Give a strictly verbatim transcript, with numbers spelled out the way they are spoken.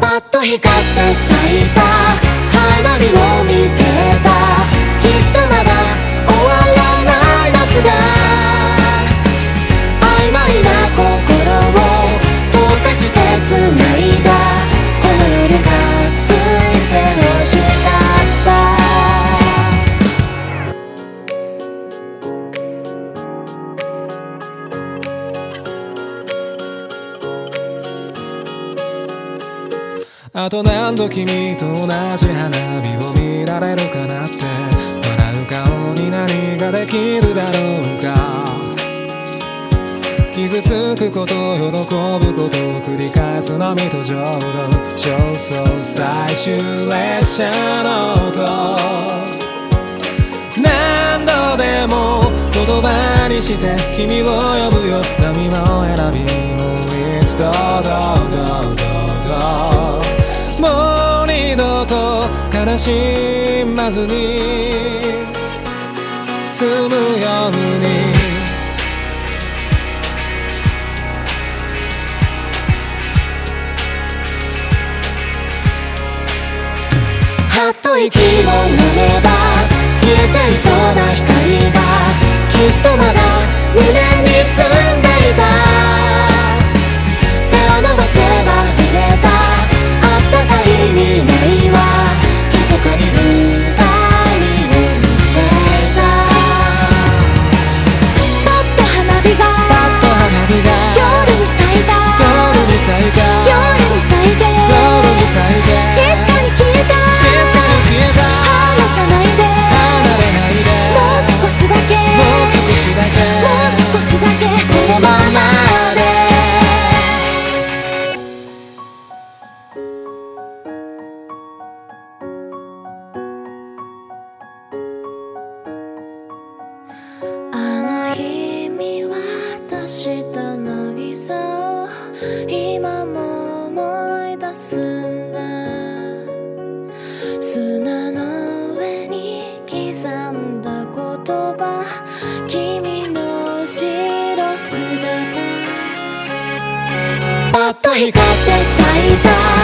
パッと光って咲いた花火を見てた。きっとまだ終わらない夏が曖昧な心を溶かして繋いだ。この夜が続いて欲しかった。 あと何度君と同じ花火を見られるかなって。笑う顔に何ができるだろうか。傷つくこと喜ぶことを繰り返す波と浄土。焦燥最終列車の音。何度でも言葉にして君を呼ぶよ。波の選びもう一度どうどうどうどう。もう二度と悲しまずに済むように。 はっと息を飲めば消えちゃいそうな光がきっとまだ胸に住んでいた。手を伸ばせば触れたあったかい未来は密かに二人を見ていた。パッと花火がパッと花火が夜に咲いた。 夜に咲いた。 夜に咲いて夜に咲いて静かに消えた。離さないで離れないで。 もう少しだけもう少しだけもう少しだけこのままで。あの日見渡した渚を今も思い出すんだ。砂の上に刻んだ言葉君の後ろ姿。パッと光って咲いた